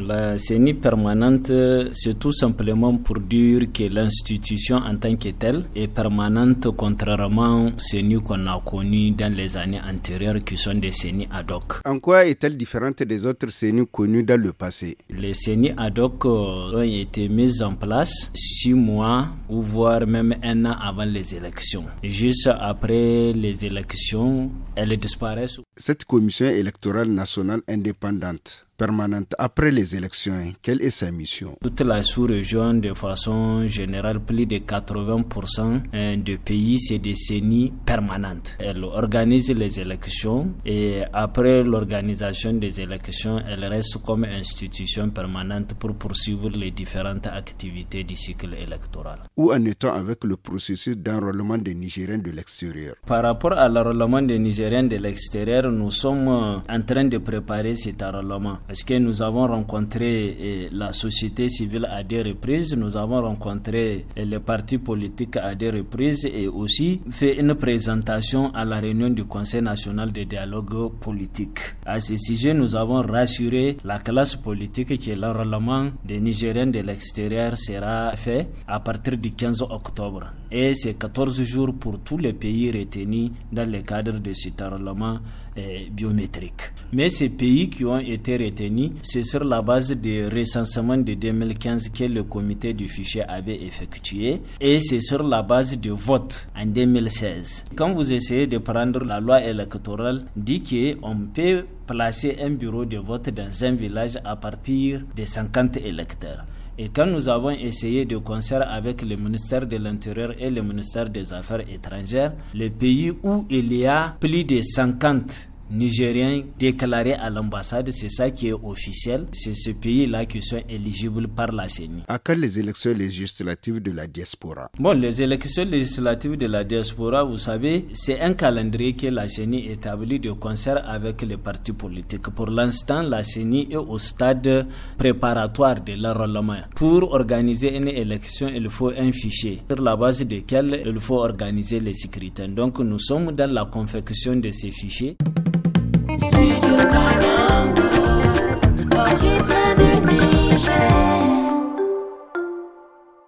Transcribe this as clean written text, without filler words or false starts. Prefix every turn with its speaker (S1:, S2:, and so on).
S1: La CENI permanente, c'est tout simplement pour dire que l'institution en tant que telle est permanente, contrairement aux CENI qu'on a connues dans les années antérieures qui sont des CENI ad hoc.
S2: En quoi est-elle différente des autres CENI connues dans le passé?
S1: Les CENI ad hoc ont été mises en place 6 mois ou voire même 1 an avant les élections. Juste après les élections, elles disparaissent.
S2: Cette commission électorale nationale indépendante permanente après les élections, quelle est sa mission?
S1: Toute la sous-région, de façon générale, plus de 80% de pays, c'est des CENI permanentes. Elle organise les élections et après l'organisation des élections, elle reste comme institution permanente pour poursuivre les différentes activités du cycle électoral.
S2: Où en est-on avec le processus d'enrôlement des Nigériens de l'extérieur?
S1: Par rapport à l'enrôlement des Nigériens de l'extérieur, nous sommes en train de préparer cet enrôlement. Parce que nous avons rencontré la société civile à 2 reprises, nous avons rencontré les partis politiques à 2 reprises et aussi fait une présentation à la réunion du Conseil national de dialogue politique. À ce sujet, nous avons rassuré la classe politique que l'enrôlement des Nigériens de l'extérieur sera fait à partir du 15 octobre. Et c'est 14 jours pour tous les pays retenus dans le cadre de cet enrôlement biométrique. Mais ces pays qui ont été retenus, c'est sur la base du recensement de 2015 que le comité du fichier avait effectué et c'est sur la base du vote en 2016. Quand vous essayez de prendre la loi électorale, dit qu'on peut placer un bureau de vote dans un village à partir de 50 électeurs. Et quand nous avons essayé de concert avec le ministère de l'Intérieur et le ministère des Affaires étrangères, les pays où il y a plus de 50 Nigériens déclarés à l'ambassade, c'est ça qui est officiel, c'est ces pays-là qui sont éligibles par la CENI.
S2: À quand les élections législatives de la diaspora?
S1: Bon, les élections législatives de la diaspora, vous savez, c'est un calendrier que la CENI établit de concert avec les partis politiques. Pour l'instant, la CENI est au stade préparatoire de l'enrôlement. Pour organiser une élection, il faut un fichier sur la base duquel il faut organiser les scrutins. Donc, nous sommes dans la confection de ces fichiers.
S3: Studio Banango, oh,